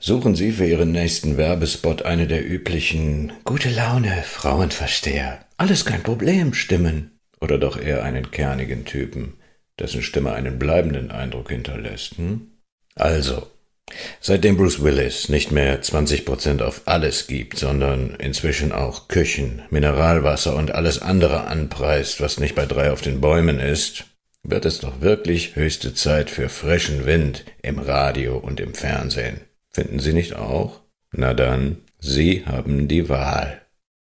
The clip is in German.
Suchen Sie für Ihren nächsten Werbespot eine der üblichen gute Laune Frauenversteher, alles kein Problem Stimmen oder doch eher einen kernigen Typen, dessen Stimme einen bleibenden Eindruck hinterlässt? Also, seitdem Bruce Willis nicht mehr 20% auf alles gibt, sondern inzwischen auch Küchen, Mineralwasser und alles andere anpreist, was nicht bei 3 auf den Bäumen ist, wird es doch wirklich höchste Zeit für frischen Wind im Radio und im Fernsehen. Finden Sie nicht auch? Na dann, Sie haben die Wahl.